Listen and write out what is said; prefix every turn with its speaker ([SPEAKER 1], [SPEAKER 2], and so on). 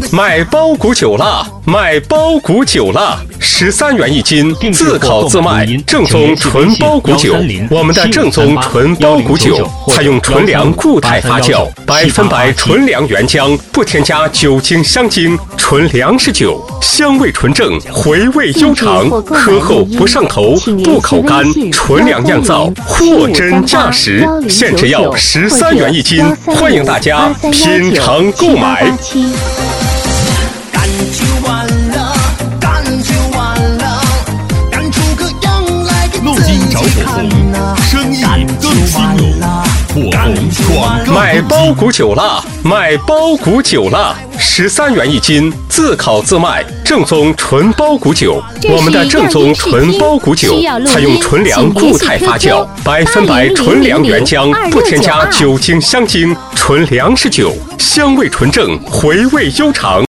[SPEAKER 1] 买包谷酒了，买包谷酒了，13元一斤，自烤自卖，正宗纯包谷酒。我们的正宗纯包谷酒采用纯粮固态发酵，100%纯粮原浆，不添加酒精香精，纯粮食酒，香味纯正，回味悠长，喝后不上头，不口干，纯粮酿造，货真价实，现制药13元一斤，欢迎大家品尝购买。
[SPEAKER 2] 干就完了，干就完了，干出个样来给自己看呐！
[SPEAKER 3] 生意更兴隆，火红广告。
[SPEAKER 1] 买包谷酒了，买包谷酒了，13元一斤，自烤自卖，正宗纯包谷酒。我们的正宗纯包谷酒采用纯粮固态发酵，100%纯粮原浆，不添加酒精香精，纯粮食酒，香味纯正，回味悠长。